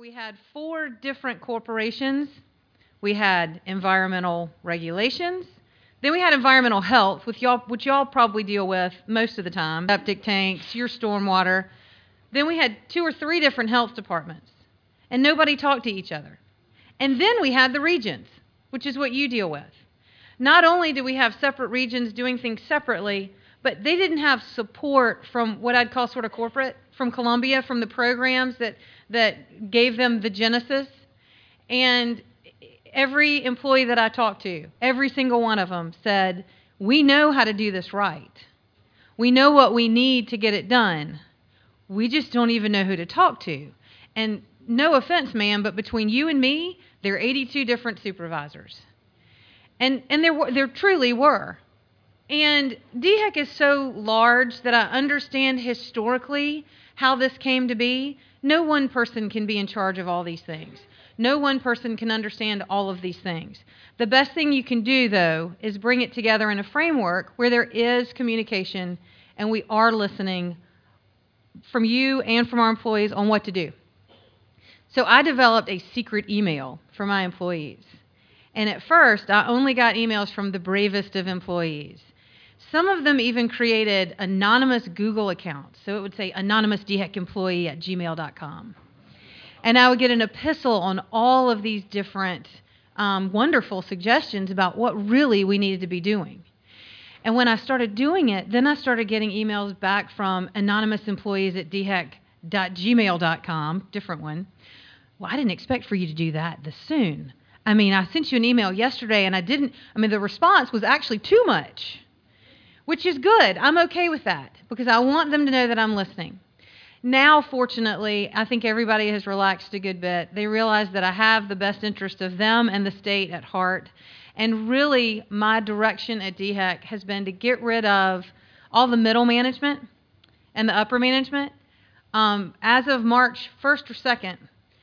we had 4 different corporations. We had environmental regulations. Then we had environmental health, which y'all probably deal with most of the time. Septic tanks, your stormwater. Then we had 2 or 3 different health departments. And nobody talked to each other. And then we had the regions, which is what you deal with. Not only did we have separate regions doing things separately, but they didn't have support from what I'd call sort of corporate, from Columbia, from the programs that gave them the genesis. And every employee that I talked to, every single one of them said, we know how to do this right. We know what we need to get it done. We just don't even know who to talk to. And no offense, ma'am, but between you and me, there are 82 different supervisors. And there truly were. And DHEC is so large that I understand historically how this came to be. No one person can be in charge of all these things. No one person can understand all of these things. The best thing you can do, though, is bring it together in a framework where there is communication and we are listening from you and from our employees on what to do. So I developed a secret email for my employees. And at first, I only got emails from the bravest of employees. Some of them even created anonymous Google accounts. So it would say anonymous@gmail.com. And I would get an epistle on all of these different wonderful suggestions about what really we needed to be doing. And when I started doing it, then I started getting emails back from anonymous employees at dhec.gmail.com, different one. Well, I didn't expect for you to do that this soon. I mean, I sent you an email yesterday and the response was actually too much. Which is good. I'm okay with that because I want them to know that I'm listening. Now, fortunately, I think everybody has relaxed a good bit. They realize that I have the best interest of them and the state at heart. And really, my direction at DHEC has been to get rid of all the middle management and the upper management. As of March 1st or 2nd,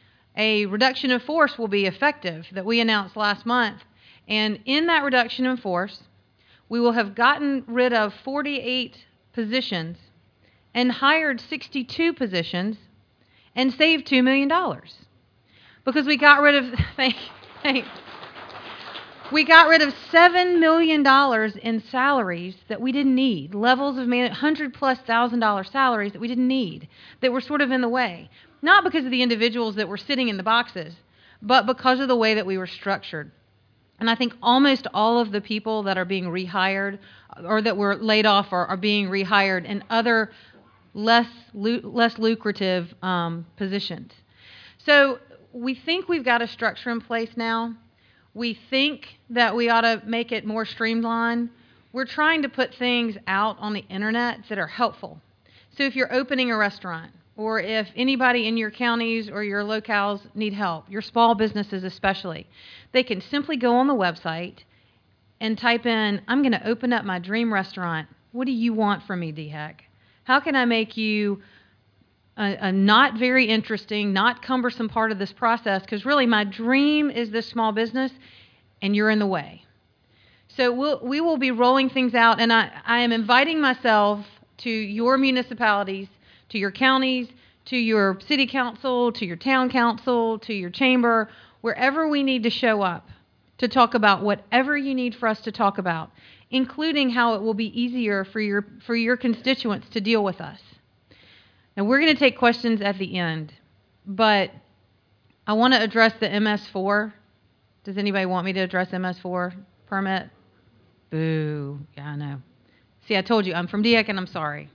a reduction of force will be effective that we announced last month. And in that reduction in force, we will have gotten rid of 48 positions and hired 62 positions and saved $2 million. Because we got rid of, we got rid of $7 million in salaries that we didn't need, levels of $100,000+ salaries that we didn't need, that were sort of in the way. Not because of the individuals that were sitting in the boxes, but because of the way that we were structured. And I think almost all of the people that are being rehired or that were laid off are being rehired in other less lucrative positions. So we think we've got a structure in place now. We think that we ought to make it more streamlined. We're trying to put things out on the internet that are helpful. So if you're opening a restaurant, or if anybody in your counties or your locales need help, your small businesses especially, they can simply go on the website and type in, I'm going to open up my dream restaurant. What do you want from me, DHEC? How can I make you a not very interesting, not cumbersome part of this process? Because really my dream is this small business, and you're in the way. So we will be rolling things out, and I am inviting myself to your municipalities, to your counties, to your city council, to your town council, to your chamber, wherever we need to show up to talk about whatever you need for us to talk about, including how it will be easier for your constituents to deal with us. Now, we're going to take questions at the end, but I want to address the MS4. Does anybody want me to address MS4 permit? Boo. Yeah, I know. See, I told you, I'm from DHEC and I'm sorry.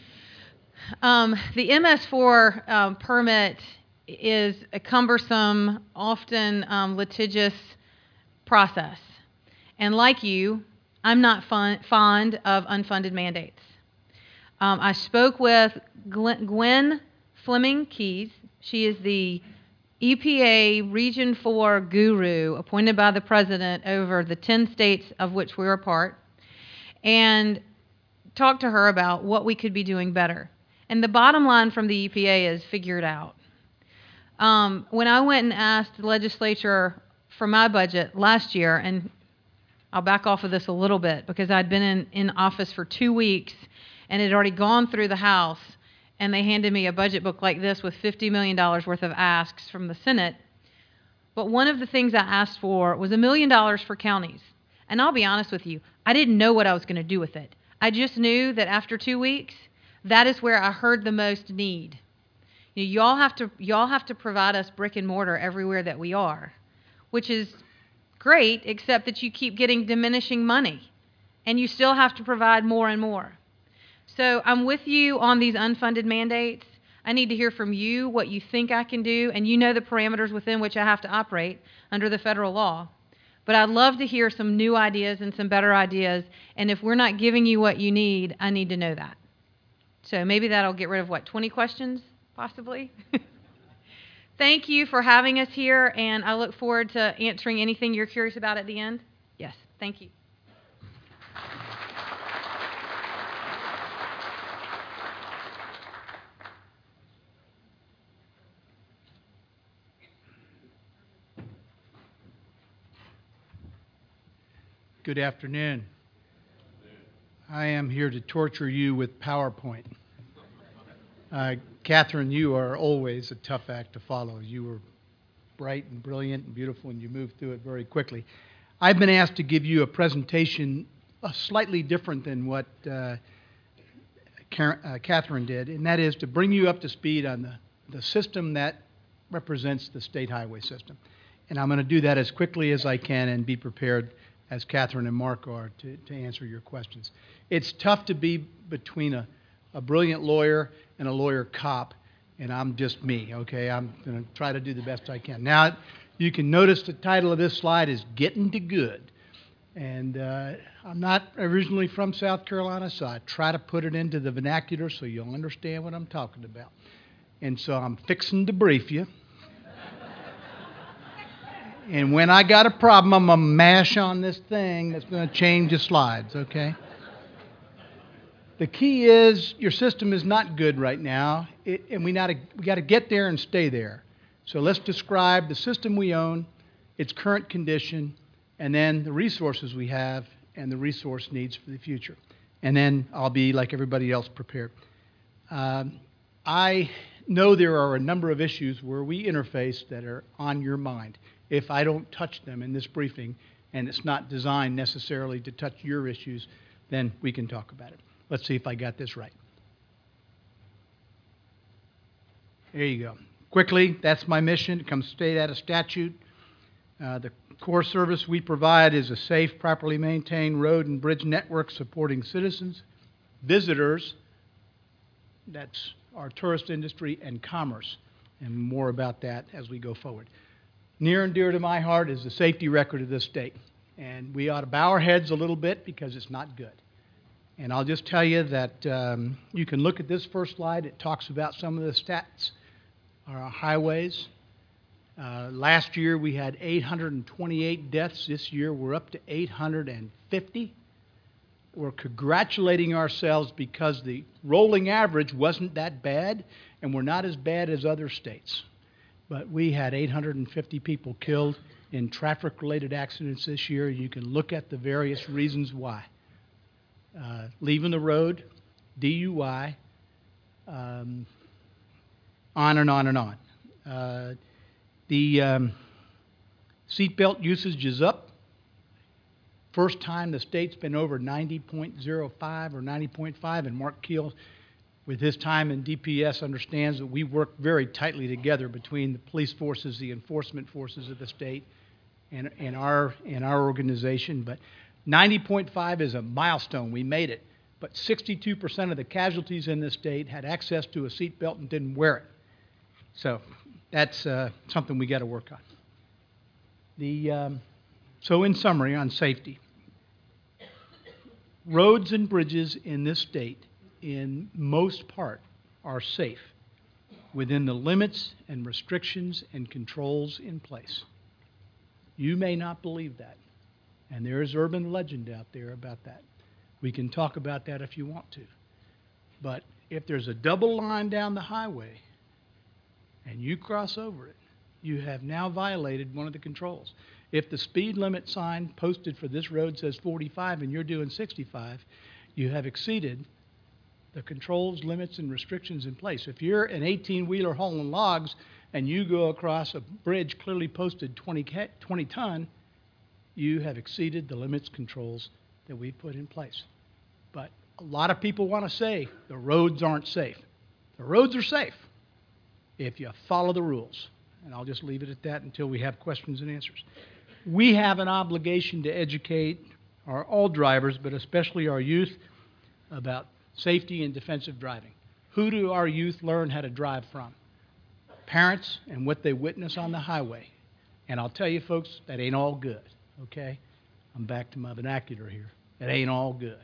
The MS4 permit is a cumbersome, often litigious process. And like you, I'm not fond of unfunded mandates. I spoke with Gwen Fleming Keys. She is the EPA Region 4 guru appointed by the president over the 10 states of which we're a part, and talked to her about what we could be doing better. And the bottom line from the EPA is figure it out. When I went and asked the legislature for my budget last year, and I'll back off of this a little bit because I'd been in office for 2 weeks and it had already gone through the House, and they handed me a budget book like this with $50 million worth of asks from the Senate. But one of the things I asked for was $1 million for counties. And I'll be honest with you, I didn't know what I was going to do with it. I just knew that after 2 weeks, that is where I heard the most need. Y'all have to provide us brick and mortar everywhere that we are, which is great, except that you keep getting diminishing money, and you still have to provide more and more. So I'm with you on these unfunded mandates. I need to hear from you what you think I can do, and you know the parameters within which I have to operate under the federal law. But I'd love to hear some new ideas and some better ideas, and if we're not giving you what you need, I need to know that. So maybe that'll get rid of, 20 questions, possibly? Thank you for having us here, and I look forward to answering anything you're curious about at the end. Yes, thank you. Good afternoon. I am here to torture you with PowerPoint. Catherine, you are always a tough act to follow. You were bright and brilliant and beautiful, and you moved through it very quickly. I've been asked to give you a presentation slightly different than what Catherine did, and that is to bring you up to speed on the system that represents the state highway system. And I'm going to do that as quickly as I can and be prepared, as Catherine and Mark are, to answer your questions. It's tough to be between a brilliant lawyer and a lawyer cop, and I'm just me, okay? I'm going to try to do the best I can. Now, you can notice the title of this slide is Getting to Good. And I'm not originally from South Carolina, so I try to put it into the vernacular so you'll understand what I'm talking about. And so I'm fixing to brief you. And when I got a problem, I'm going to mash on this thing that's going to change the slides, okay? The key is your system is not good right now, and we got to get there and stay there. So let's describe the system we own, its current condition, and then the resources we have and the resource needs for the future. And then I'll be, like everybody else, prepared. I know there are a number of issues where we interface that are on your mind. If I don't touch them in this briefing, and it's not designed necessarily to touch your issues, then we can talk about it. Let's see if I got this right. There you go. Quickly, that's my mission. It comes straight out of statute. The core service we provide is a safe, properly maintained road and bridge network supporting citizens, visitors, that's our tourist industry, and commerce. And more about that as we go forward. Near and dear to my heart is the safety record of this state. And we ought to bow our heads a little bit because it's not good. And I'll just tell you that you can look at this first slide. It talks about some of the stats. Our highways. Last year we had 828 deaths. This year we're up to 850. We're congratulating ourselves because the rolling average wasn't that bad, and we're not as bad as other states. But we had 850 people killed in traffic-related accidents this year. You can look at the various reasons why. Leaving the road, DUI, on and on and on. The seatbelt usage is up. First time the state's been over 90.05 or 90.5, and Mark Keel, with his time in DPS, understands that we work very tightly together between the police forces, the enforcement forces of the state, and our organization. But 90.5 is a milestone. We made it. But 62% of the casualties in this state had access to a seatbelt and didn't wear it. So that's something we got to work on. So in summary, on safety, roads and bridges in this state, in most part, are safe within the limits and restrictions and controls in place. You may not believe that, and there is urban legend out there about that. We can talk about that if you want to. But if there's a double line down the highway and you cross over it, you have now violated one of the controls. If the speed limit sign posted for this road says 45 and you're doing 65, you have exceeded the controls, limits, and restrictions in place. If you're an 18-wheeler hauling logs and you go across a bridge clearly posted 20 ton, you have exceeded the limits controls that we put in place. But a lot of people want to say the roads aren't safe. The roads are safe if you follow the rules. And I'll just leave it at that until we have questions and answers. We have an obligation to educate all drivers, but especially our youth, about safety and defensive driving. Who do our youth learn how to drive from? Parents and what they witness on the highway. And I'll tell you, folks, that ain't all good, okay? I'm back to my vernacular here. That ain't all good.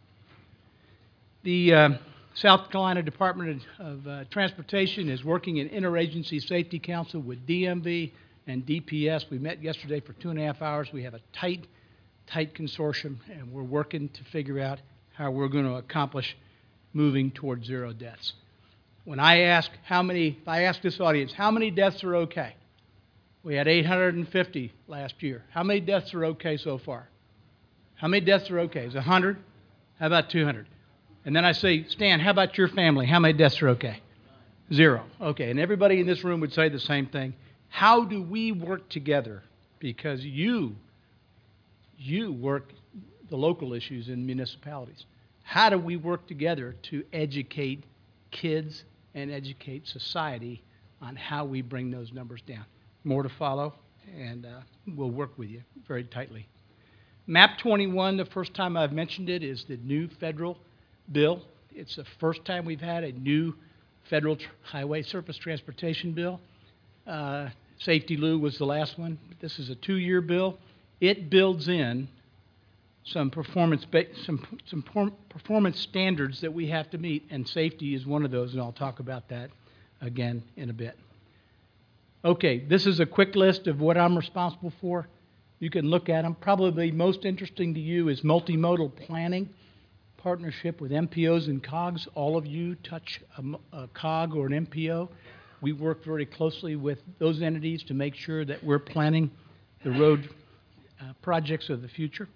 The South Carolina Department of Transportation is working in Interagency Safety Council with DMV and DPS. We met yesterday for 2.5 hours. We have a tight consortium, and we're working to figure out how we're going to accomplish moving toward 0 deaths. When I ask if I ask this audience, how many deaths are okay? We had 850 last year. How many deaths are okay so far? How many deaths are okay? Is it 100? How about 200? And then I say, Stan, how about your family? How many deaths are okay? 0. Okay, and everybody in this room would say the same thing. How do we work together? Because you work the local issues in municipalities. How do we work together to educate kids and educate society on how we bring those numbers down? More to follow, and we'll work with you very tightly. MAP 21, the first time I've mentioned it, is the new federal bill. It's the first time we've had a new federal highway surface transportation bill. Safety Lou was the last one. This is a 2-year bill. It builds in some performance standards that we have to meet, and safety is one of those, and I'll talk about that again in a bit. Okay, this is a quick list of what I'm responsible for. You can look at them. Probably most interesting to you is multimodal planning, partnership with MPOs and COGs. All of you touch a COG or an MPO. We work very closely with those entities to make sure that we're planning the road projects of the future.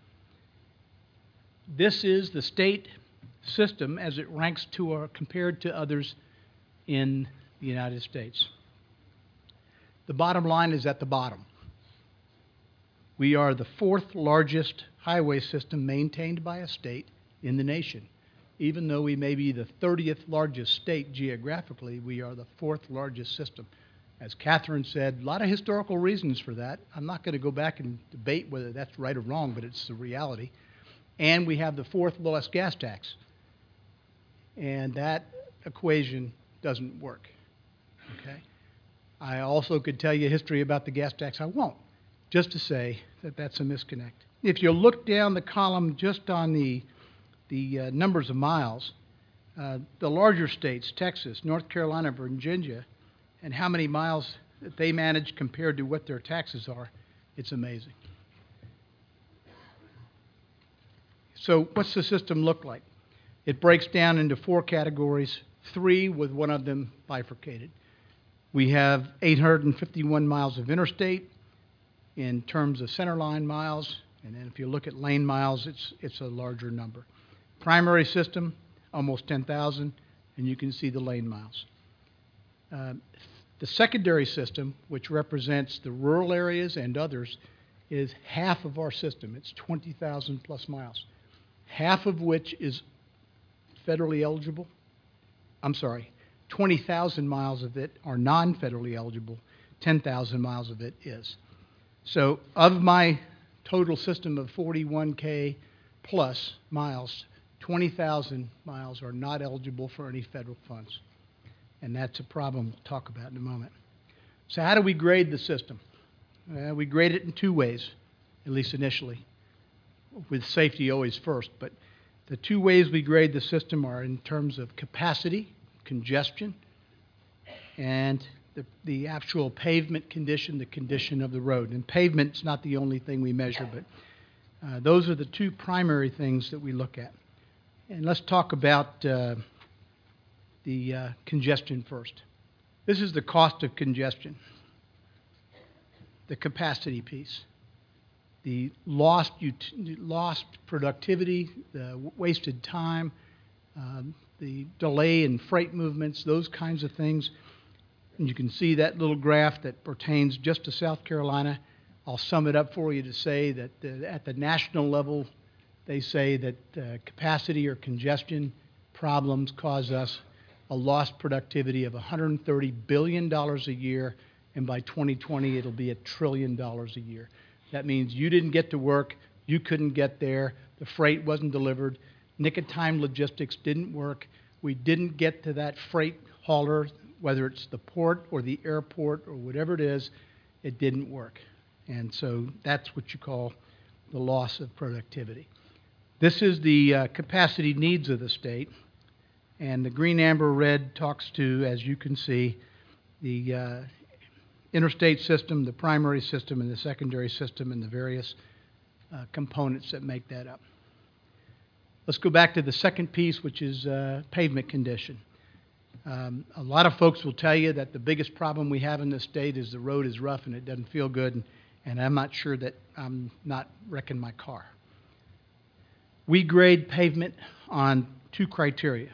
This is the state system as it ranks compared to others in the United States. The bottom line is at the bottom. We are the 4th largest highway system maintained by a state in the nation. Even though we may be the 30th largest state geographically, we are the 4th largest system. As Catherine said, a lot of historical reasons for that. I'm not going to go back and debate whether that's right or wrong, but it's the reality. And we have the 4th lowest gas tax. And that equation doesn't work, okay? I also could tell you history about the gas tax. I won't, just to say that that's a misconnect. If you look down the column just on the numbers of miles, the larger states, Texas, North Carolina, Virginia, and how many miles that they manage compared to what their taxes are, it's amazing. So what's the system look like? It breaks down into 4 categories, 3 with one of them bifurcated. We have 851 miles of interstate in terms of centerline miles, and then if you look at lane miles, it's a larger number. Primary system, almost 10,000, and you can see the lane miles. The secondary system, which represents the rural areas and others, is half of our system. It's 20,000 plus miles, half of which is federally eligible. I'm sorry, 20,000 miles of it are non-federally eligible, 10,000 miles of it is. So of my total system of 41K plus miles, 20,000 miles are not eligible for any federal funds. And that's a problem we'll talk about in a moment. So how do we grade the system? We grade it in 2 ways, at least initially, with safety always first. But the 2 ways we grade the system are in terms of capacity, congestion, and the actual pavement condition, the condition of the road. And pavement's not the only thing we measure, but those are the 2 primary things that we look at. And let's talk about the congestion first. This is the cost of congestion, the capacity piece, the lost productivity, the wasted time, the delay in freight movements, those kinds of things. And you can see that little graph that pertains just to South Carolina. I'll sum it up for you to say that at the national level, they say that capacity or congestion problems cause us a lost productivity of $130 billion a year, and by 2020 it'll be $1 trillion a year. That means you didn't get to work, you couldn't get there, the freight wasn't delivered, nick-of-time logistics didn't work, we didn't get to that freight hauler, whether it's the port or the airport or whatever it is, it didn't work. And so that's what you call the loss of productivity. This is the capacity needs of the state. And the green, amber, red talks to, as you can see, the interstate system, the primary system, and the secondary system, and the various components that make that up. Let's go back to the second piece, which is pavement condition. A lot of folks will tell you that the biggest problem we have in this state is the road is rough and it doesn't feel good, and I'm not sure that I'm not wrecking my car. We grade pavement on two criteria.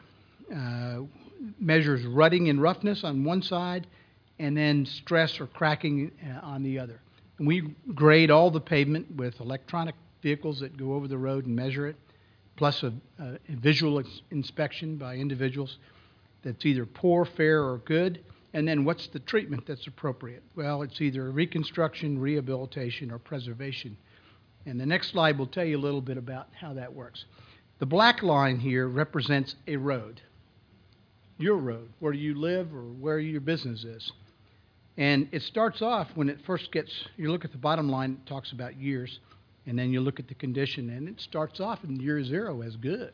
Measures rutting and roughness on one side, and then stress or cracking on the other. And we grade all the pavement with electronic vehicles that go over the road and measure it, plus a visual inspection by individuals that's either poor, fair, or good. And then what's the treatment that's appropriate? Well, it's either reconstruction, rehabilitation, or preservation. And the next slide will tell you a little bit about how that works. The black line here represents a road. Your road, where you live or where your business is. And it starts off when it first gets, you look at the bottom line, it talks about years, and then you look at the condition, and it starts off in year 0 as good.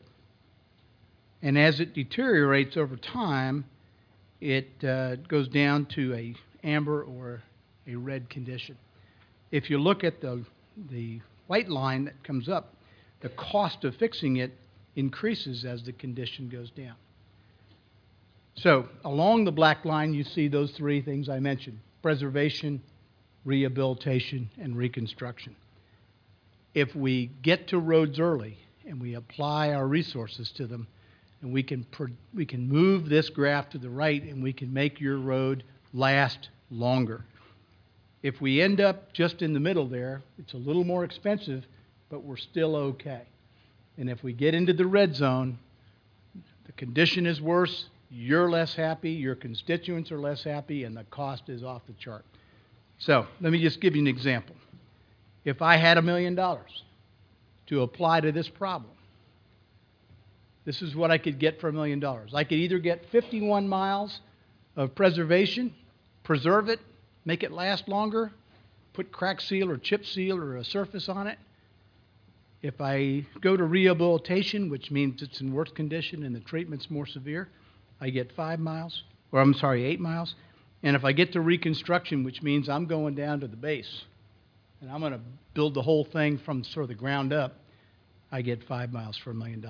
And as it deteriorates over time, it goes down to a amber or a red condition. If you look at the white line that comes up, the cost of fixing it increases as the condition goes down. So along the black line, you see those three things I mentioned: preservation, rehabilitation, and reconstruction. If we get to roads early and we apply our resources to them, and we can move this graph to the right, and we can make your road last longer. If we end up just in the middle there, it's a little more expensive, but we're still okay. And if we get into the red zone, the condition is worse, you're less happy, your constituents are less happy, and the cost is off the chart. So let me just give you an example. If I had $1 million to apply to this problem, this is what I could get for $1 million. I could either get 51 miles of preservation, preserve it, make it last longer, put crack seal or chip seal or a surface on it. If I go to rehabilitation, which means it's in worse condition and the treatment's more severe, I get 8 miles. And if I get to reconstruction, which means I'm going down to the base, and I'm going to build the whole thing from sort of the ground up, I get 5 miles for $1 million.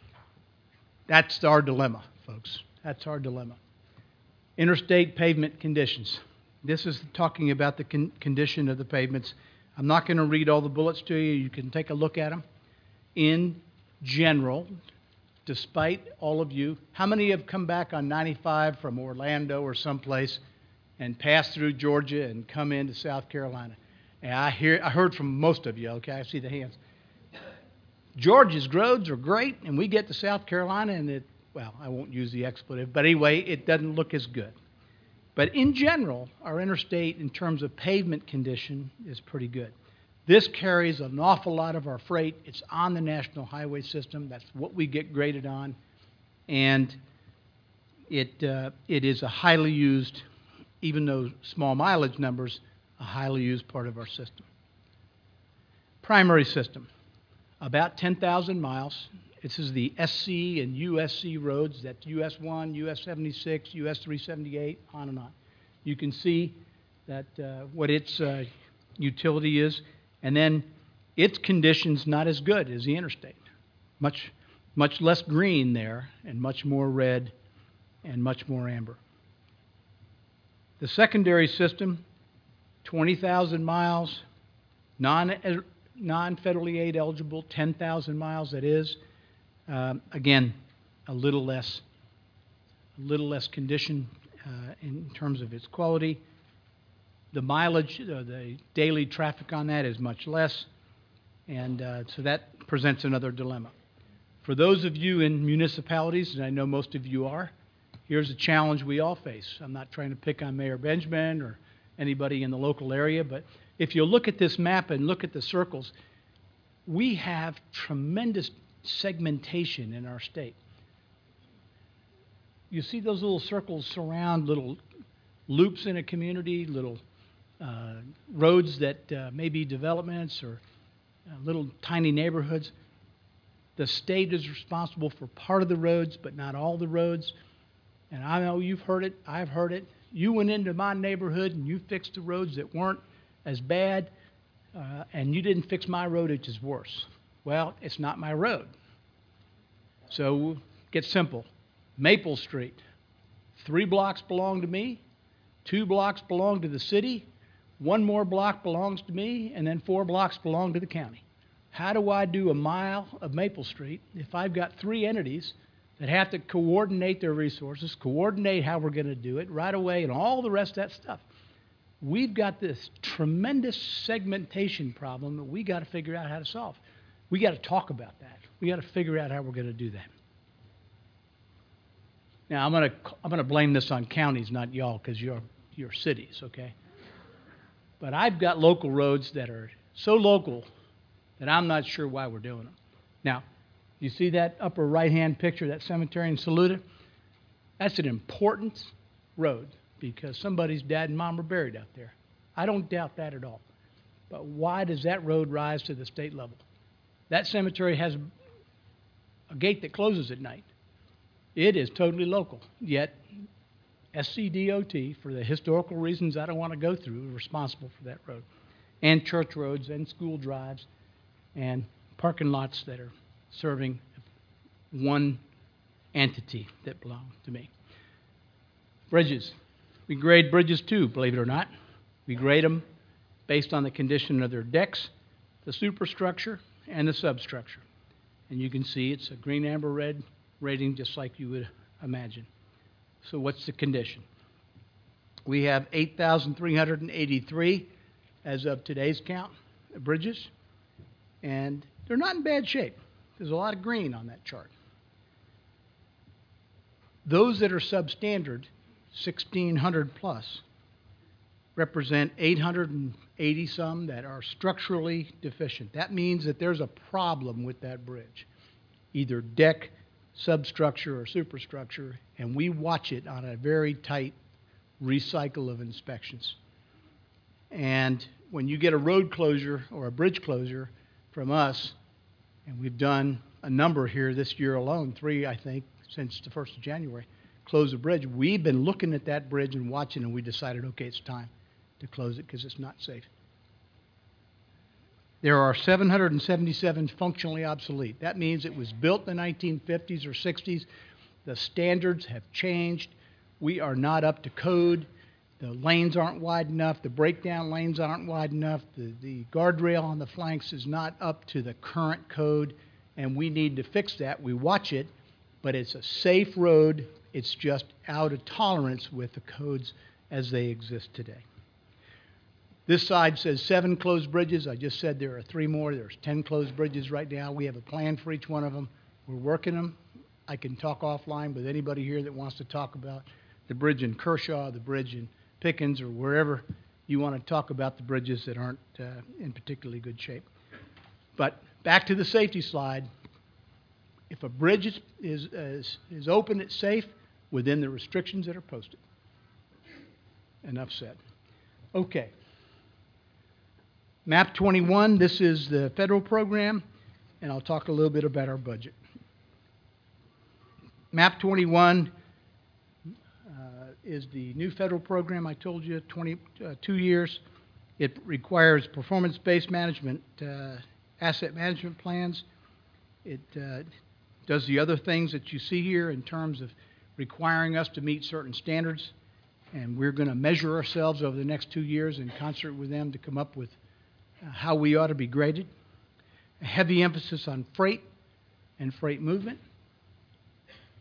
That's our dilemma, folks. That's our dilemma. Interstate pavement conditions. This is talking about the condition of the pavements. I'm not going to read all the bullets to you. You can take a look at them. In general, despite all of you, how many have come back on 95 from Orlando or someplace and passed through Georgia and come into South Carolina? And I heard from most of you, okay? I see the hands. Georgia's roads are great, and we get to South Carolina, and well, I won't use the expletive, but anyway, it doesn't look as good. But in general, our interstate, in terms of pavement condition, is pretty good. This carries an awful lot of our freight. It's on the national highway system. That's what we get graded on. And it is a highly used, even though small mileage numbers, a highly used part of our system. Primary system, about 10,000 miles. This is the SC and USC roads. That's US 1, US 76, US 378, on and on. You can see that what its utility is, and then its condition's not as good as the interstate. Much less green there, and much more red, and much more amber. The secondary system, 20,000 miles, non-federally aid eligible, 10,000 miles that is. Again, a little less a little less condition in terms of its quality. The mileage, the daily traffic on that is much less, and so that presents another dilemma. For those of you in municipalities, and I know most of you are, here's a challenge we all face. I'm not trying to pick on Mayor Benjamin or anybody in the local area, but if you look at this map and look at the circles, we have tremendous segmentation in our state. You see those little circles surround little loops in a community, little roads that may be developments or little tiny neighborhoods. The state is responsible for part of the roads, but not all the roads. And I know you've heard it, I've heard it. You went into my neighborhood and you fixed the roads that weren't as bad, and you didn't fix my road, which is worse. Well, it's not my road. So get simple. Maple Street, 3 blocks belong to me, 2 blocks belong to the city, 1 more block belongs to me, and then 4 blocks belong to the county. How do I do a mile of Maple Street if I've got 3 entities that have to coordinate their resources, coordinate how we're going to do it right away, and all the rest of that stuff? We've got this tremendous segmentation problem that we got to figure out how to solve. We got to talk about that. We got to figure out how we're going to do that. Now, I'm going to blame this on counties, not y'all, because you're cities, okay? But I've got local roads that are so local that I'm not sure why we're doing them. Now, you see that upper right-hand picture, that cemetery in Saluda? That's an important road because somebody's dad and mom are buried out there. I don't doubt that at all. But why does that road rise to the state level? That cemetery has a gate that closes at night. It is totally local, yet SCDOT, for the historical reasons I don't want to go through, is responsible for that road, and church roads and school drives and parking lots that are serving one entity that belong to me. Bridges. We grade bridges too, believe it or not. We grade them based on the condition of their decks, the superstructure, and the substructure. And you can see it's a green, amber, red rating just like you would imagine. So what's the condition? We have 8,383 as of today's count of bridges, and they're not in bad shape. There's a lot of green on that chart. Those that are substandard, 1,600 plus, represent 880 some that are structurally deficient. That means that there's a problem with that bridge, either deck, substructure, or superstructure, and we watch it on a very tight recycle of inspections. And when you get a road closure or a bridge closure from us, and we've done a number here this year alone, 3, I think, since the 1st of January, close a bridge. We've been looking at that bridge and watching, and we decided, okay, it's time to close it because it's not safe. There are 777 functionally obsolete. That means it was built in the 1950s or 60s. The standards have changed. We are not up to code. The lanes aren't wide enough. The breakdown lanes aren't wide enough. The guardrail on the flanks is not up to the current code, and we need to fix that. We watch it, but it's a safe road. It's just out of tolerance with the codes as they exist today. This side says 7 closed bridges. I just said there are 3 more. There's 10 closed bridges right now. We have a plan for each one of them. We're working them. I can talk offline with anybody here that wants to talk about the bridge in Kershaw, the bridge in Pickens, or wherever you want to talk about the bridges that aren't in particularly good shape. But back to the safety slide. If a bridge is open, it's safe within the restrictions that are posted. Enough said. Okay. MAP 21, this is the federal program, and I'll talk a little bit about our budget. MAP 21 is the new federal program I told you, 2 years. It requires performance-based management, asset management plans. It does the other things that you see here in terms of requiring us to meet certain standards, and we're going to measure ourselves over the next 2 years in concert with them to come up with how we ought to be graded. A heavy emphasis on freight and freight movement.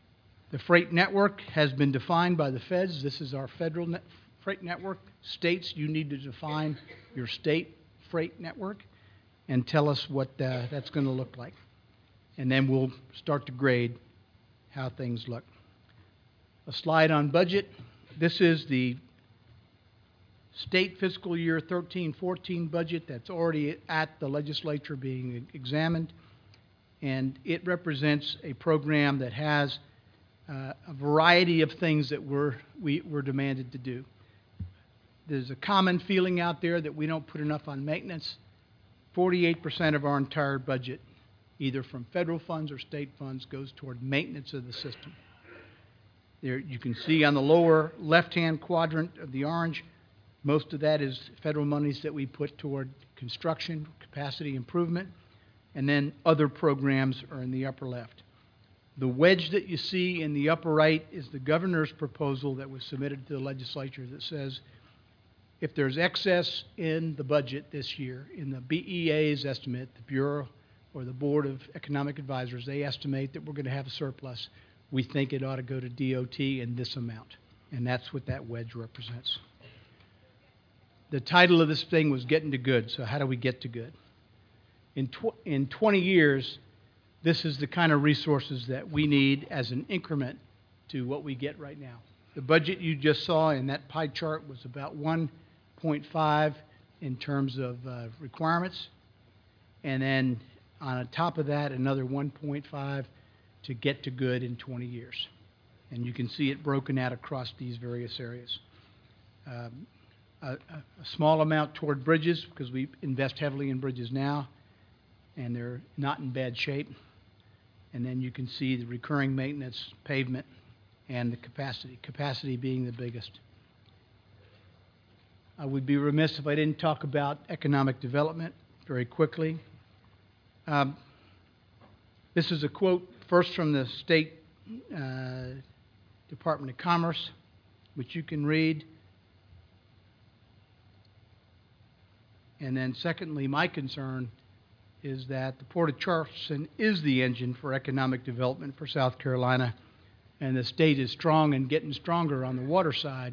The freight network has been defined by the feds. This is our federal freight network. States, you need to define your state freight network and tell us what that's going to look like. And then we'll start to grade how things look. A slide on budget. This is the state fiscal year 13-14 budget that's already at the legislature being examined. And it represents a program that has a variety of things that we're demanded to do. There's a common feeling out there that we don't put enough on maintenance. 48% of our entire budget, either from federal funds or state funds, goes toward maintenance of the system. There, you can see on the lower left-hand quadrant of the orange, most of that is federal monies that we put toward construction, capacity improvement, and then other programs are in the upper left. The wedge that you see in the upper right is the governor's proposal that was submitted to the legislature that says if there's excess in the budget this year, in the BEA's estimate, the Bureau or the Board of Economic Advisors, they estimate that we're going to have a surplus. We think it ought to go to DOT in this amount, and that's what that wedge represents. The title of this thing was Getting to Good, so how do we get to good? In 20 years, this is the kind of resources that we need as an increment to what we get right now. The budget you just saw in that pie chart was about 1.5 in terms of requirements, and then on top of that, another 1.5 to get to good in 20 years. And you can see it broken out across these various areas. A small amount toward bridges, because we invest heavily in bridges now, and they're not in bad shape. And then you can see the recurring maintenance, pavement, and the capacity being the biggest. I would be remiss if I didn't talk about economic development very quickly. This is a quote first from the State Department of Commerce, which you can read. And then secondly, my concern is that the Port of Charleston is the engine for economic development for South Carolina, and the state is strong and getting stronger on the water side,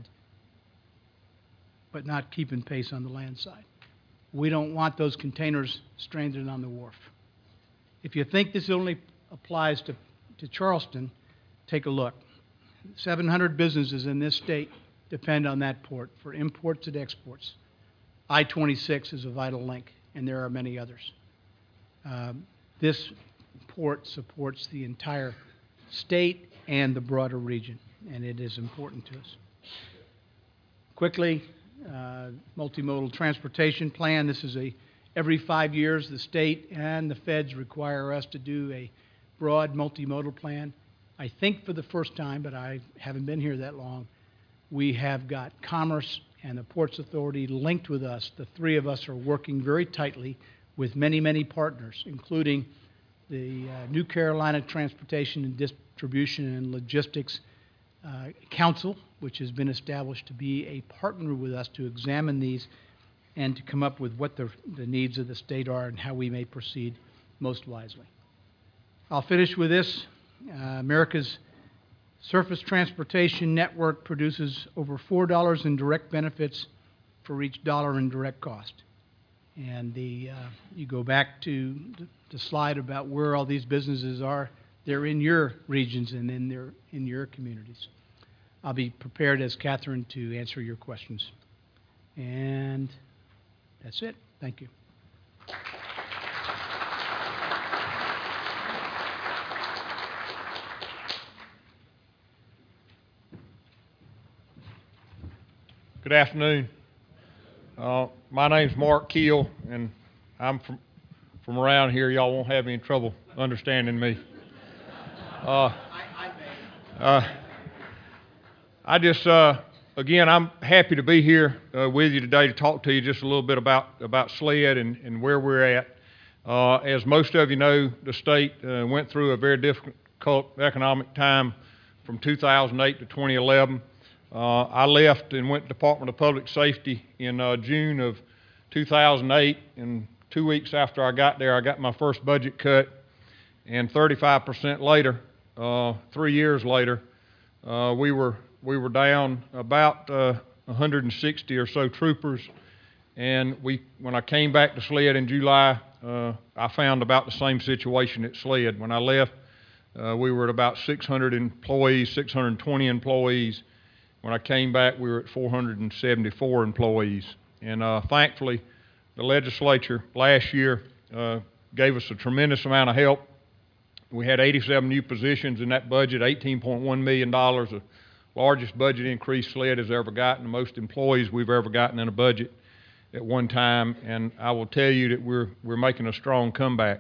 but not keeping pace on the land side. We don't want those containers stranded on the wharf. If you think this only applies to Charleston, take a look. 700 businesses in this state depend on that port for imports and exports. I-26 is a vital link, and there are many others. This port supports the entire state and the broader region, and it is important to us. Quickly, multimodal transportation plan. This is every 5 years, the state and the feds require us to do a broad multimodal plan. I think for the first time, but I haven't been here that long, we have got Commerce and the Ports Authority linked with us. The three of us are working very tightly with many, many partners, including the New Carolina Transportation and Distribution and Logistics Council, which has been established to be a partner with us to examine these and to come up with what the needs of the state are and how we may proceed most wisely. I'll finish with this. America's surface transportation network produces over $4 in direct benefits for each dollar in direct cost. And you go back to the slide about where all these businesses are. They're in your regions and then they're in your communities. I'll be prepared as Catherine to answer your questions. And that's it. Thank you. Good afternoon. My name's Mark Keel, and I'm from around here. Y'all won't have any trouble understanding me. Again, I'm happy to be here with you today to talk to you just a little bit about SLED and where we're at. As most of you know, the state went through a very difficult economic time from 2008 to 2011. I left and went to the Department of Public Safety in June of 2008, and 2 weeks after I got there, I got my first budget cut, and 35% later, 3 years later, we were down about 160 or so troopers, and when I came back to SLED in July, I found about the same situation at SLED. When I left, we were at about 600 employees, 620 employees. When I came back, we were at 474 employees. And thankfully, the legislature last year gave us a tremendous amount of help. We had 87 new positions in that budget, $18.1 million, the largest budget increase SLED has ever gotten, the most employees we've ever gotten in a budget at one time. And I will tell you that we're making a strong comeback.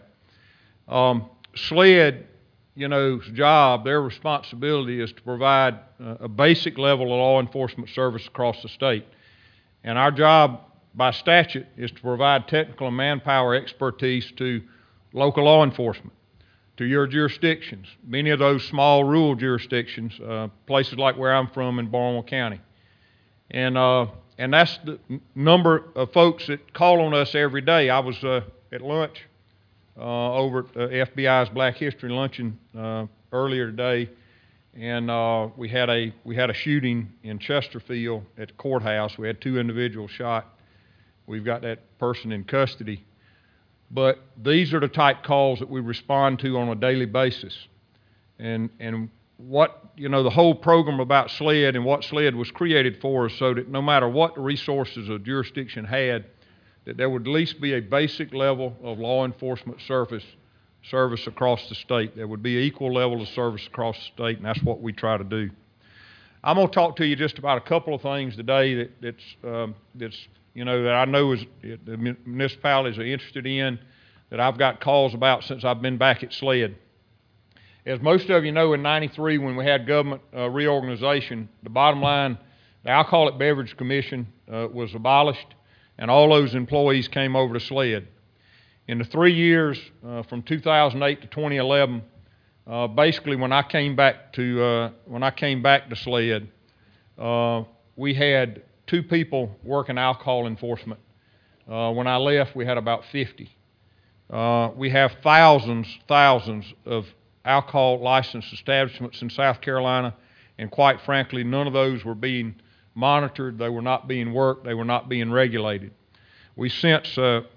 SLED, job, their responsibility is to provide a basic level of law enforcement service across the state. And our job by statute is to provide technical and manpower expertise to local law enforcement, to your jurisdictions, many of those small rural jurisdictions, places like where I'm from in Barnwell County. And that's the number of folks that call on us every day. I was at lunch over at FBI's Black History Luncheon earlier today, and we had a shooting in Chesterfield at the courthouse. We had 2 individuals shot. We've got that person in custody. But these are the type calls that we respond to on a daily basis. And what, the whole program about SLED and what SLED was created for is so that no matter what the resources a jurisdiction had, that there would at least be a basic level of law enforcement service across the state. There would be an equal level of service across the state, and that's what we try to do. I'm going to talk to you just about a couple of things today that I know the municipalities are interested in, that I've got calls about since I've been back at SLED. As most of you know, in '93 when we had government reorganization, the bottom line, the Alcoholic Beverage Commission was abolished, and all those employees came over to SLED. In the 3 years from 2008 to 2011, basically when I came back to SLED, we had 2 people working alcohol enforcement. When I left, we had about 50. We have thousands of alcohol licensed establishments in South Carolina, and quite frankly, none of those were being monitored. They were not being worked. They were not being regulated. Since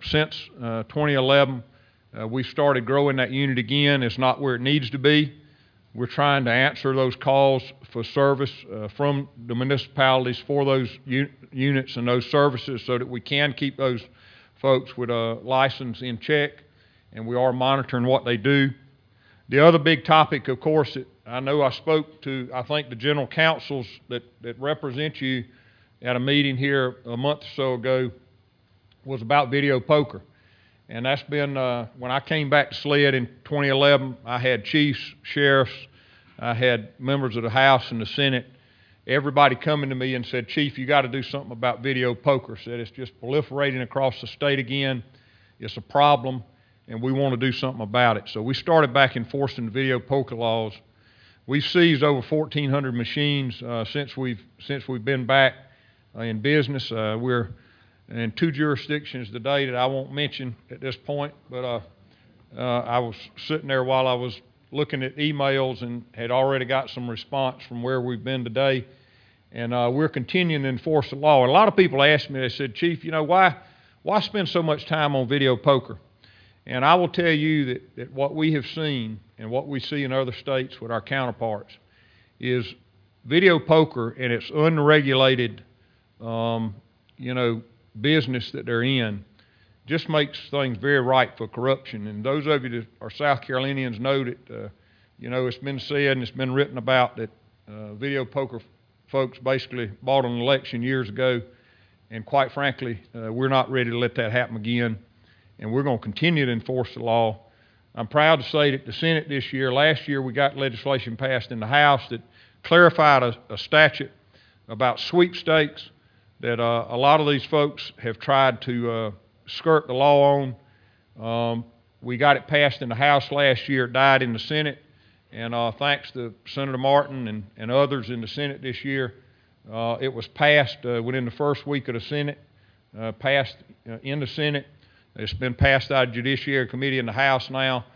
2011, we started growing that unit again. It's not where it needs to be. We're trying to answer those calls for service from the municipalities for those units and those services so that we can keep those folks with a license in check, and we are monitoring what they do. The other big topic, of course, that I know I spoke to, I think, the general counsels that represent you at a meeting here a month or so ago, was about video poker. And that's been, when I came back to SLED in 2011, I had chiefs, sheriffs, I had members of the House and the Senate, everybody coming to me and said, "Chief, you got to do something about video poker." Said it's just proliferating across the state again. It's a problem, and we want to do something about it. So we started back enforcing the video poker laws. We've seized over 1,400 machines since we've been back in business. We're in 2 jurisdictions today that I won't mention at this point, but I was sitting there while I was looking at emails and had already got some response from where we've been today. And we're continuing to enforce the law. And a lot of people asked me, they said, "Chief, why spend so much time on video poker?" And I will tell you that what we have seen and what we see in other states with our counterparts is video poker and its unregulated, business that they're in just makes things very ripe for corruption. And those of you that are South Carolinians know that, it's been said and it's been written about that video poker folks basically bought an election years ago. And quite frankly, we're not ready to let that happen again. And we're going to continue to enforce the law. I'm proud to say that the Senate last year we got legislation passed in the House that clarified a statute about sweepstakes that a lot of these folks have tried to skirt the law on. We got it passed in the House last year. It died in the Senate. And thanks to Senator Martin and others in the Senate this year, it was passed within the first week of the Senate, passed in the Senate. It's been passed out of Judiciary Committee in the House now.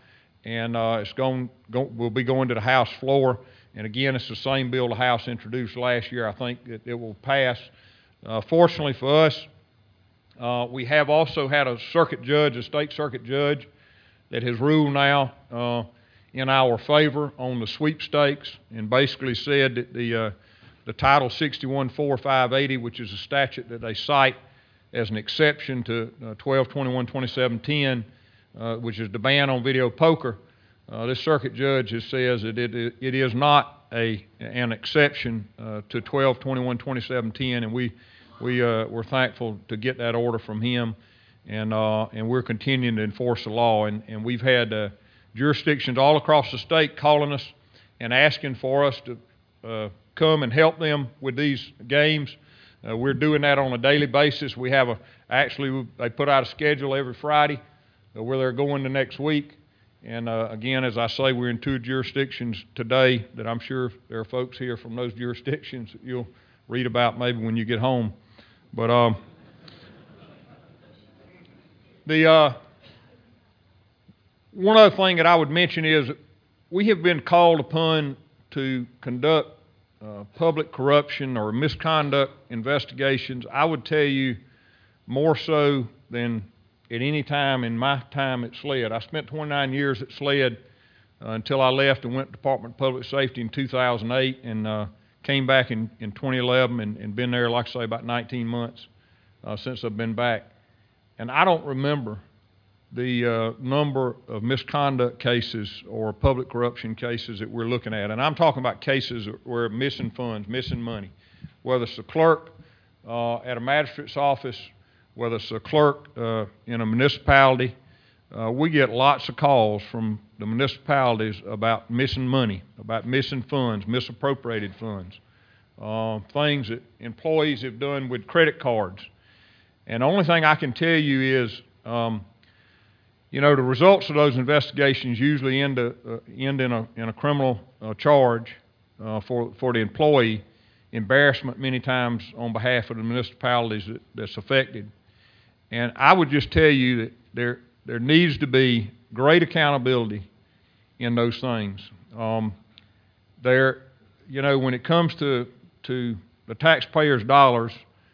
and will be going to the House floor. And again, it's the same bill the House introduced last year. I think it will pass. Fortunately for us, we have also had a state circuit judge, that has ruled now in our favor on the sweepstakes, and basically said that the Title 61-4580, which is a statute that they cite as an exception to 12/21/2017, which is the ban on video poker, this circuit judge says that it is not an exception to 12/21/2017, and we're thankful to get that order from him, and we're continuing to enforce the law. And we've had jurisdictions all across the state calling us and asking for us to come and help them with these games. We're doing that on a daily basis. We have they put out a schedule every Friday where they're going the next week. And again, as I say, we're in 2 jurisdictions today that I'm sure there are folks here from those jurisdictions that you'll read about maybe when you get home. But one other thing that I would mention is we have been called upon to conduct public corruption or misconduct investigations. I would tell you more so than at any time in my time at SLED. I spent 29 years at SLED until I left and went to Department of Public Safety in 2008, and came back in 2011 and been there, like I say, about 19 months since I've been back. And I don't remember the number of misconduct cases or public corruption cases that we're looking at. And I'm talking about cases where missing funds, missing money, whether it's a clerk at a magistrate's office, whether it's a clerk in a municipality. We get lots of calls from the municipalities about missing money, about missing funds, misappropriated funds, things that employees have done with credit cards. And the only thing I can tell you is, you know, the results of those investigations usually end in a criminal charge for the employee, embarrassment many times on behalf of the municipalities that's affected. And I would just tell you that there needs to be great accountability in those things. You know, when it comes to the taxpayers' dollars,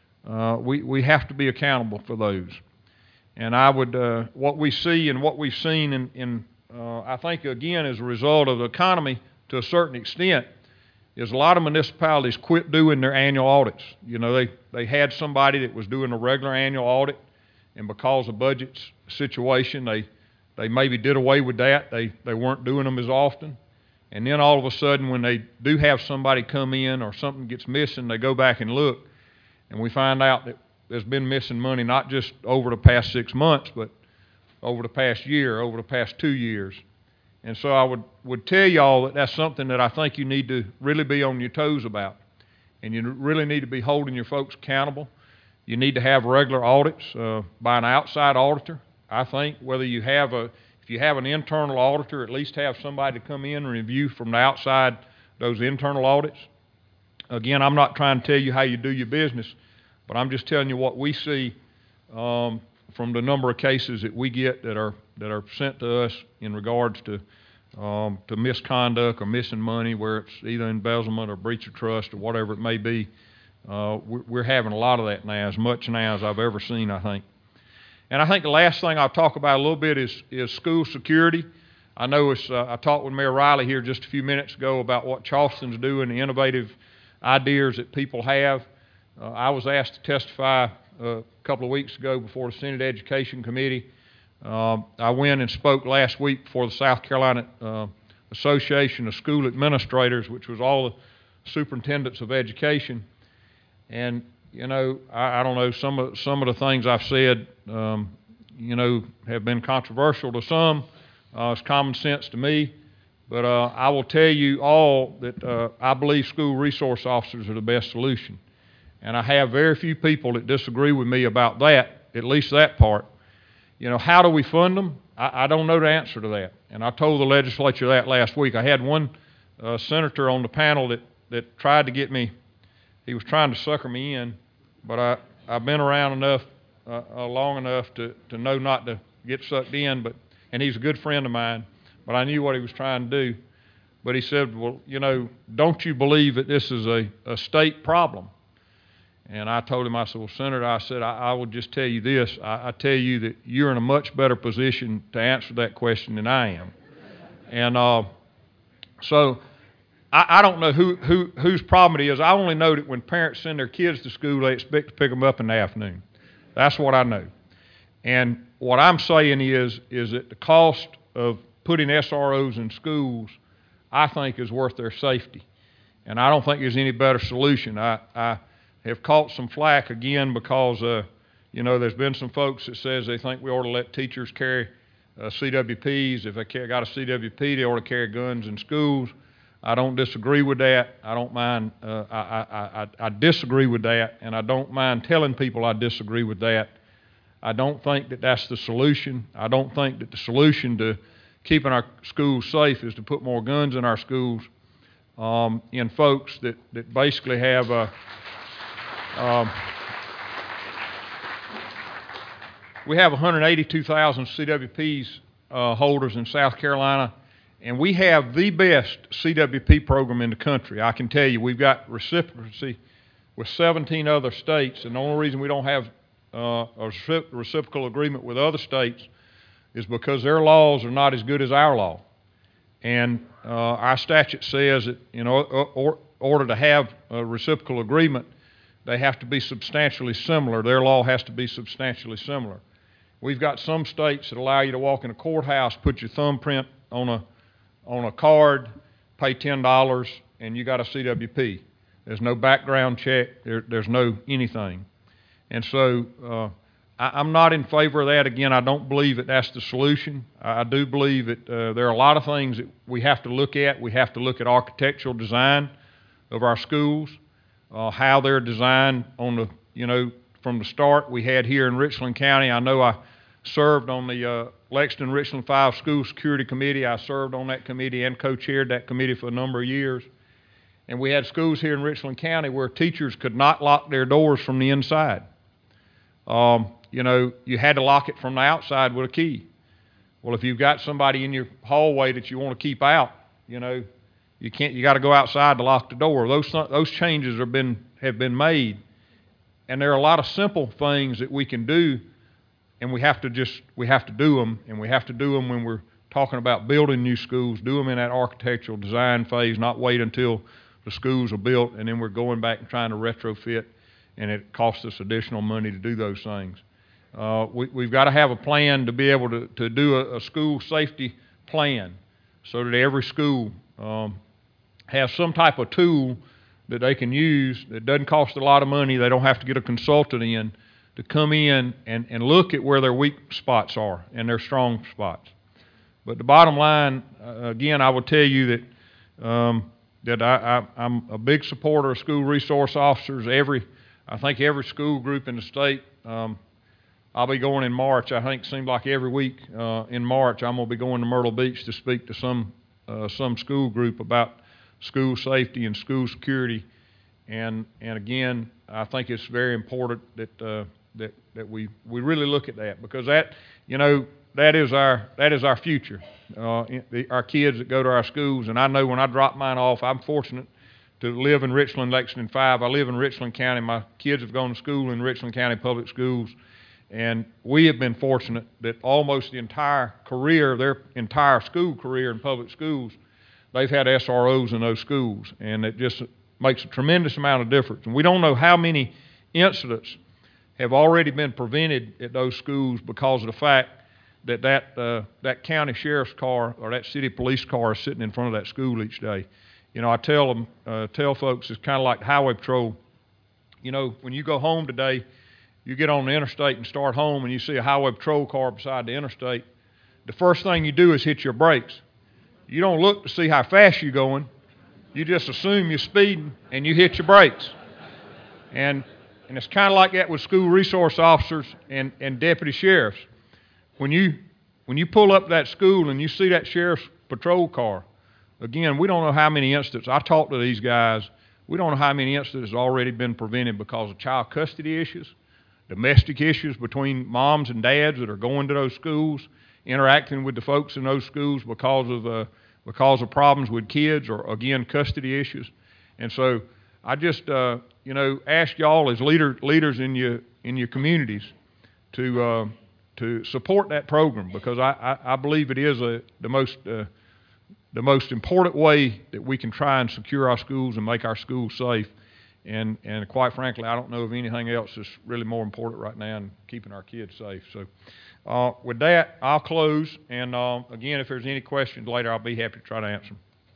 we have to be accountable for those. And I would, what we see and what we've seen I think, again, as a result of the economy to a certain extent, is a lot of municipalities quit doing their annual audits. You know, they had somebody that was doing a regular annual audit, and because of budget situation, they maybe did away with that. They weren't doing them as often. And then all of a sudden, when they do have somebody come in or something gets missing, they go back and look, and we find out that there's been missing money not just over the past 6 months, but over the past year, over the past 2 years. And so I would tell y'all that that's something that I think you need to really be on your toes about. And you really need to be holding your folks accountable. You need to have regular audits by an outside auditor. I think whether you have if you have an internal auditor, at least have somebody to come in and review from the outside those internal audits. Again, I'm not trying to tell you how you do your business, but I'm just telling you what we see from the number of cases that we get that are sent to us in regards to misconduct or missing money, where it's either embezzlement or breach of trust or whatever it may be. We're having a lot of that now, as much now as I've ever seen, I think. And I think the last thing I'll talk about a little bit is school security. I know I talked with Mayor Riley here just a few minutes ago about what Charleston's doing, the innovative ideas that people have. I was asked to testify a couple of weeks ago before the Senate Education Committee. I went and spoke last week before the South Carolina Association of School Administrators, which was all the superintendents of education. And, you know, I don't know, some of the things I've said, you know, have been controversial to some. It's common sense to me. But I will tell you all that I believe school resource officers are the best solution. And I have very few people that disagree with me about that, at least that part. You know, how do we fund them? I don't know the answer to that. And I told the legislature that last week. I had one senator on the panel that tried to get me. He was trying to sucker me in, but I've been around enough, long enough to know not to get sucked in. And he's a good friend of mine. but I knew what he was trying to do. But he said, well, you know, don't you believe that this is a state problem? And I told him, I said, well, Senator, I said, I will just tell you this. I tell you that you're in a much better position to answer that question than I am. And so I don't know whose problem it is. I only know that when parents send their kids to school, they expect to pick them up in the afternoon. That's what I know. And what I'm saying is that the cost of putting SROs in schools, I think, is worth their safety. And I don't think there's any better solution. I have caught some flack again because, you know, there's been some folks that says they think we ought to let teachers carry CWPs. If they got a CWP, they ought to carry guns in schools. I don't disagree with that. I don't mind. I disagree with that, and I don't mind telling people I disagree with that. I don't think that that's the solution. I don't think that the solution to keeping our schools safe is to put more guns in our schools, in folks that basically have we have 182,000 CWPs holders in South Carolina, and we have the best CWP program in the country. I can tell you, we've got reciprocity with 17 other states, and the only reason we don't have a reciprocal agreement with other states is because their laws are not as good as our law. And our statute says that, in order to have a reciprocal agreement, they have to be substantially similar. Their law has to be substantially similar. We've got some states that allow you to walk in a courthouse, put your thumbprint on a card, pay $10, and you got a CWP. There's no background check. There's no anything. And so I'm not in favor of that. Again, I don't believe that that's the solution. I do believe that there are a lot of things that we have to look at. We have to look at architectural design of our schools, how they're designed on the, from the start. We had here in Richland County, I know I served on the Lexington Richland 5 School Security Committee. I served on that committee and co-chaired that committee for a number of years. And we had schools here in Richland County where teachers could not lock their doors from the inside. You had to lock it from the outside with a key. Well, if you've got somebody in your hallway that you want to keep out, you can't. You got to go outside to lock the door. Those changes have been made, and there are a lot of simple things that we can do, and we have to do them, and we have to do them when we're talking about building new schools. Do them in that architectural design phase, not wait until the schools are built, and then we're going back and trying to retrofit, and it costs us additional money to do those things. We've got to have a plan to be able to do a school safety plan so that every school has some type of tool that they can use that doesn't cost a lot of money. They don't have to get a consultant in to come in and look at where their weak spots are and their strong spots. But the bottom line, again, I will tell you that I'm a big supporter of school resource officers. I think every school group in the state, I'll be going in March. I think it seems like every week in March I'm going to be going to Myrtle Beach to speak to some school group about school safety and school security. And again, I think it's very important that we really look at that, because that is our future. Our kids that go to our schools, and I know when I drop mine off, I'm fortunate to live in Richland, Lexington 5. I live in Richland County. My kids have gone to school in Richland County Public Schools, and we have been fortunate that almost the entire career, their entire school career in public schools, they've had SROs in those schools, and it just makes a tremendous amount of difference. And we don't know how many incidents have already been prevented at those schools because of the fact that county sheriff's car or that city police car is sitting in front of that school each day. I tell folks it's kind of like highway patrol. When you go home today, you get on the interstate and start home and you see a highway patrol car beside the interstate, the first thing you do is hit your brakes. You don't look to see how fast you're going. You just assume you're speeding and you hit your brakes. And it's kind of like that with school resource officers and deputy sheriffs. When you pull up that school and you see that sheriff's patrol car, again, we don't know how many incidents. I talked to these guys. We don't know how many incidents have already been prevented because of child custody issues, domestic issues between moms and dads that are going to those schools, interacting with the folks in those schools because of problems with kids or, again, custody issues. And so I just, ask y'all as leaders in your communities to support that program, because I believe it is the most important way that we can try and secure our schools and make our schools safe. And quite frankly, I don't know of anything else that's really more important right now in keeping our kids safe. So with that, I'll close. And again, if there's any questions later, I'll be happy to try to answer them.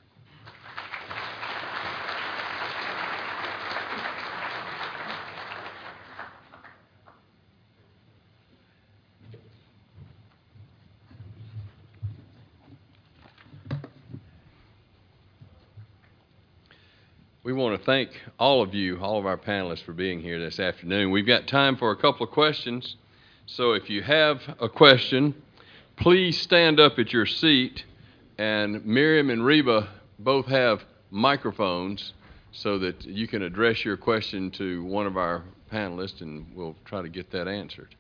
We want to thank all of you, all of our panelists, for being here this afternoon. We've got time for a couple of questions. So if you have a question, please stand up at your seat, and Miriam and Reba both have microphones so that you can address your question to one of our panelists, and we'll try to get that answered.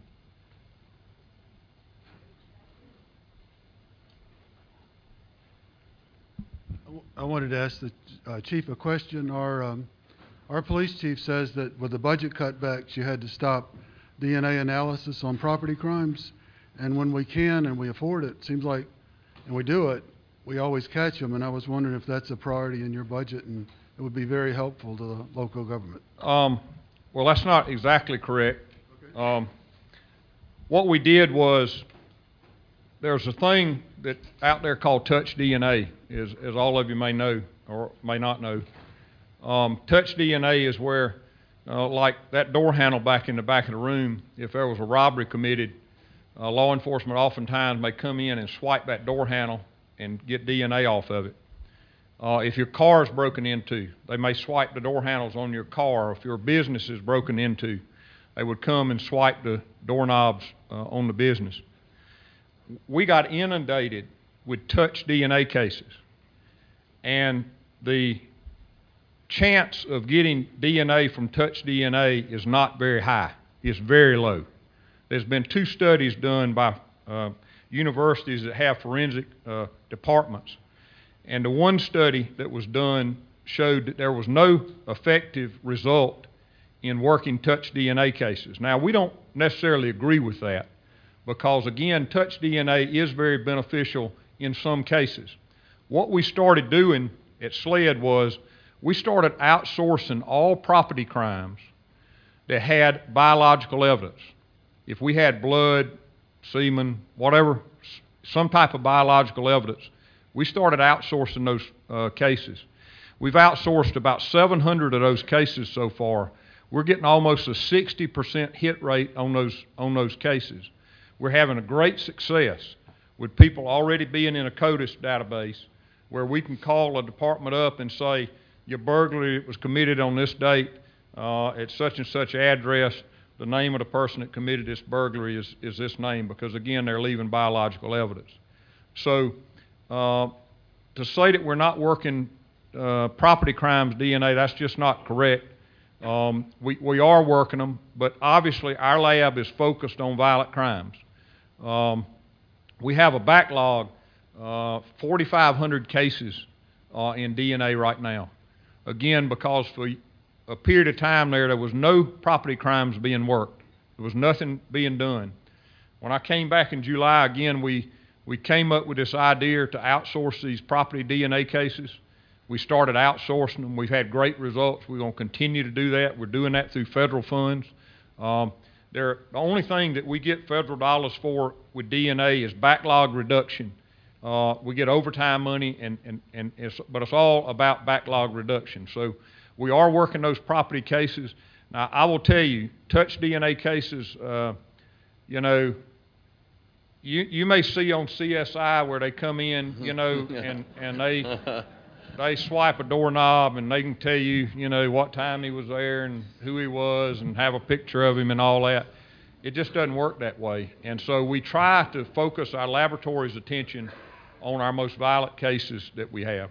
I wanted to ask the chief a question. Our police chief says that with the budget cutbacks, you had to stop DNA analysis on property crimes, and when we can and we afford it, seems like, and we do it, we always catch them. And I was wondering if that's a priority in your budget, and it would be very helpful to the local government. Well, that's not exactly correct. Okay. What we did was, there's a thing that out there called Touch DNA, as all of you may know or may not know. Touch DNA is where, like that door handle back in the back of the room, if there was a robbery committed, law enforcement oftentimes may come in and swipe that door handle and get DNA off of it. If your car is broken into, they may swipe the door handles on your car. If your business is broken into, they would come and swipe the doorknobs on the business. We got inundated with Touch DNA cases, and the chance of getting DNA from Touch DNA is not very high. It's very low. There's been 2 studies done by universities that have forensic departments, and the one study that was done showed that there was no effective result in working Touch DNA cases. Now, we don't necessarily agree with that, because, again, Touch DNA is very beneficial in some cases. What we started doing at SLED was we started outsourcing all property crimes that had biological evidence. If we had blood, semen, whatever, some type of biological evidence, we started outsourcing those cases. We've outsourced about 700 of those cases so far. We're getting almost a 60% hit rate on those cases. We're having a great success with people already being in a CODIS database, where we can call a department up and say, your burglary was committed on this date at such and such address. The name of the person that committed this burglary is this name, because, again, they're leaving biological evidence. So to say that we're not working property crimes DNA, that's just not correct. We are working them, but obviously our lab is focused on violent crimes. We have a backlog, 4,500 cases in DNA right now. Again, because for a period of time there was no property crimes being worked. There was nothing being done. When I came back in July, again, we came up with this idea to outsource these property DNA cases. We started outsourcing them. We've had great results. We're going to continue to do that. We're doing that through federal funds. The only thing that we get federal dollars for with DNA is backlog reduction. We get overtime money, but it's all about backlog reduction. So we are working those property cases. Now, I will tell you, Touch DNA cases, you may see on CSI where they come in, and they swipe a doorknob and they can tell you, what time he was there and who he was and have a picture of him and all that. It just doesn't work that way. And so we try to focus our laboratory's attention on our most violent cases that we have.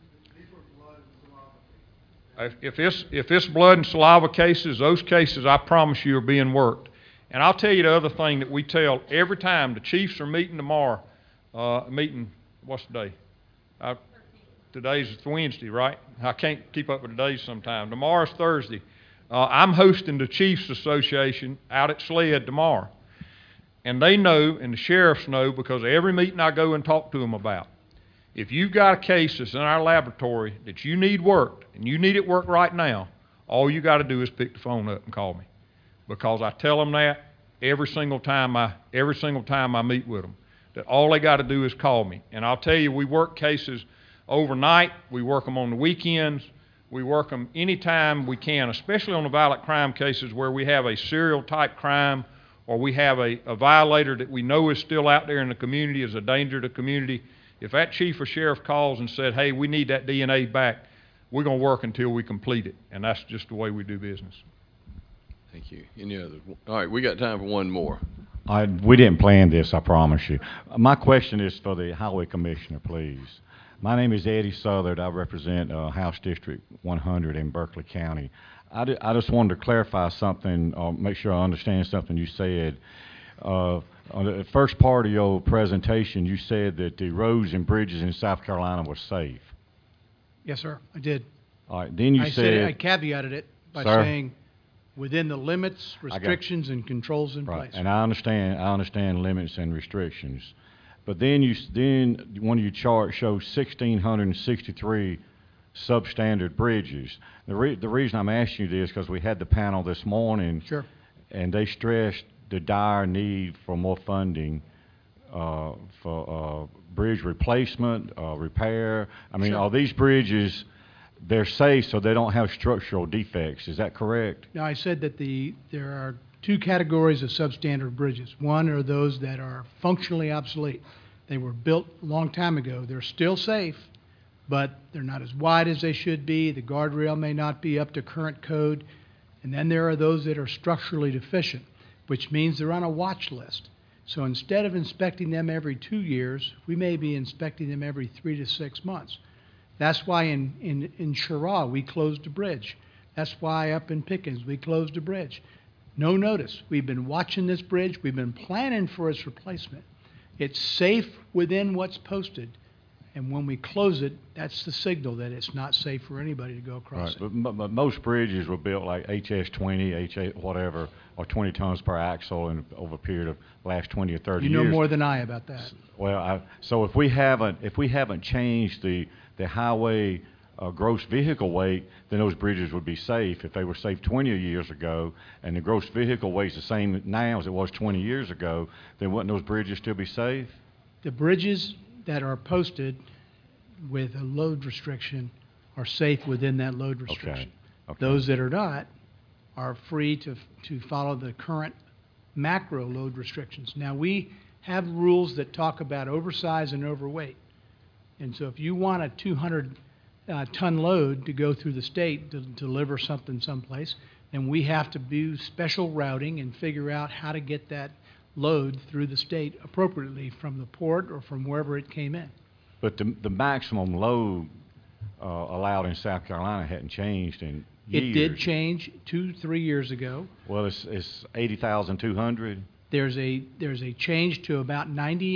If it's blood and saliva cases, those cases, I promise you, are being worked. And I'll tell you the other thing that we tell every time the chiefs are meeting tomorrow. meeting, what's the day? Today's Wednesday, right? I can't keep up with the days sometimes. Tomorrow's Thursday. I'm hosting the Chiefs Association out at SLED tomorrow. And they know, and the sheriffs know, because every meeting I go and talk to them about, if you've got a case that's in our laboratory that you need worked, and you need it worked right now, all you got to do is pick the phone up and call me. Because I tell them that every single time I meet with them, that all they got to do is call me. And I'll tell you, we work cases overnight, we work them on the weekends, we work them anytime we can, especially on the violent crime cases where we have a serial type crime or we have a violator that we know is still out there in the community, is a danger to the community. If that chief or sheriff calls and said, hey, we need that DNA back, we're going to work until we complete it. And that's just the way we do business. Thank you. Any others? All right, we got time for one more. We didn't plan this, I promise you. My question is for the Highway Commissioner, please. My name is Eddie Southard. I represent House District 100 in Berkeley County. I just wanted to clarify something, or make sure I understand something you said. On the first part of your presentation, you said that the roads and bridges in South Carolina were safe. Yes, sir, I did. All right, then you I caveated it by saying within the limits, restrictions, and controls in place. And I understand limits and restrictions. But then one of your charts shows 1,663 substandard bridges. The reason I'm asking you this because we had the panel this morning. Sure. And they stressed the dire need for more funding for bridge replacement, repair. I mean, Sure. Are these bridges, they're safe so they don't have structural defects? Is that correct? Now, I said that there are two categories of substandard bridges. One are those that are functionally obsolete. They were built a long time ago. They're still safe, but they're not as wide as they should be. The guardrail may not be up to current code. And then there are those that are structurally deficient, which means they're on a watch list. So instead of inspecting them every 2 years, we may be inspecting them every 3 to 6 months. That's why in Cheraw, we closed a bridge. That's why up in Pickens, we closed a bridge. No notice. We've been watching this bridge. We've been planning for its replacement. It's safe within what's posted. And when we close it, that's the signal that it's not safe for anybody to go across it. But most bridges were built like HS20, whatever, or 20 tons per axle over a period of last 20 or 30 years. You know more than I about that. Well, so if we haven't changed the highway gross vehicle weight, then those bridges would be safe. If they were safe 20 years ago, and the gross vehicle weight's the same now as it was 20 years ago, then wouldn't those bridges still be safe? The bridges that are posted with a load restriction are safe within that load restriction. Okay. Those that are not are free to follow the current macro load restrictions. Now, we have rules that talk about oversize and overweight. And so if you want a 200-ton load to go through the state to deliver something someplace, then we have to do special routing and figure out how to get that load through the state appropriately from the port or from wherever it came in. But the maximum load allowed in South Carolina hadn't changed in years. It did change 2-3 years ago. Well, it's 80,200. There's a change to about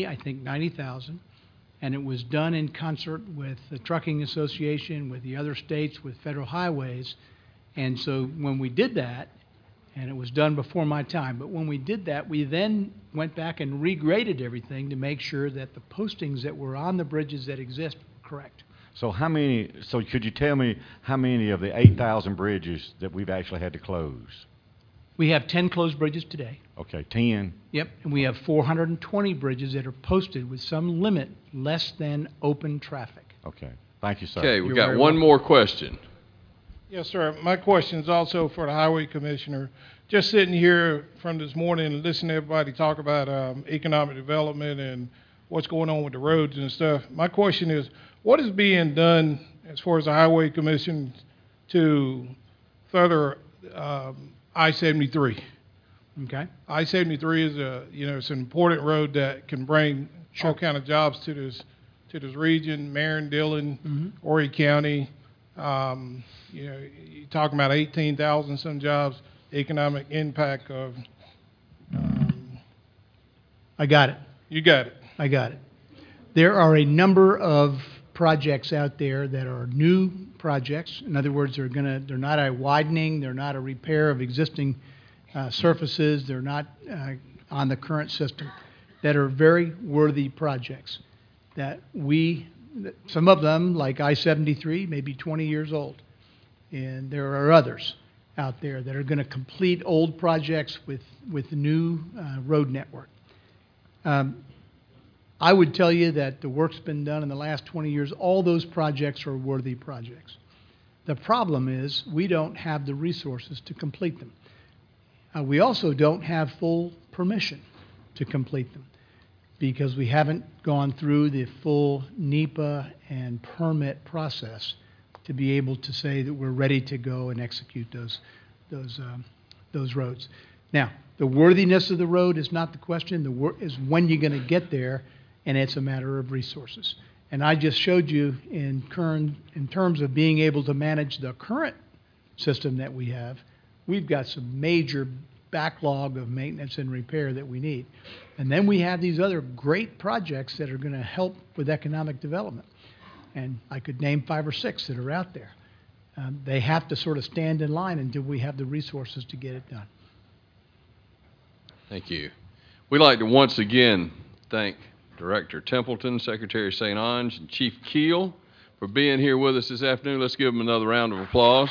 90,000, and it was done in concert with the Trucking Association, with the other states, with Federal Highways. And so when we did that, and it was done before my time, but when we did that, we then went back and regraded everything to make sure that the postings that were on the bridges that exist were correct. So could you tell me how many of the 8,000 bridges that we've actually had to close? We have 10 closed bridges today. Okay, 10. Yep, and we have 420 bridges that are posted with some limit less than open traffic. Okay, thank you, sir. Okay, we You're got very one welcome. more question. Yes, sir. My question is also for the Highway Commissioner. Just sitting here from this morning and listening to everybody talk about economic development and what's going on with the roads and stuff, my question is, what is being done as far as the Highway Commission to further I-73? Okay? I-73 is it's an important road that can bring all kind of jobs to this region, Marion, Dillon, Horry County. You're talking about 18,000 some jobs, economic impact of. I got it. You got it. I got it. There are a number of projects out there that are new projects. In other words, they're not a widening, they're not a repair of existing surfaces, they're not on the current system, that are very worthy projects that some of them, like I-73, may be 20 years old. And there are others out there that are going to complete old projects with the new road network. I would tell you that the work's been done in the last 20 years. All those projects are worthy projects. The problem is we don't have the resources to complete them. We also don't have full permission to complete them because we haven't gone through the full NEPA and permit process to be able to say that we're ready to go and execute those roads. Now, the worthiness of the road is not the question. Is when you're going to get there, and it's a matter of resources. And I just showed you in terms of being able to manage the current system that we have, we've got some major backlog of maintenance and repair that we need. And then we have these other great projects that are going to help with economic development. And I could name 5 or 6 that are out there. They have to sort of stand in line until we have the resources to get it done. Thank you. We'd like to once again thank Director Templeton, Secretary St. Onge, and Chief Keel for being here with us this afternoon. Let's give them another round of applause.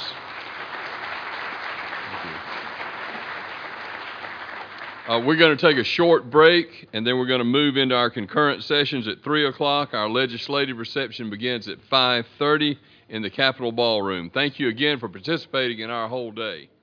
We're going to take a short break, and then we're going to move into our concurrent sessions at 3 o'clock. Our legislative reception begins at 5:30 in the Capitol Ballroom. Thank you again for participating in our whole day.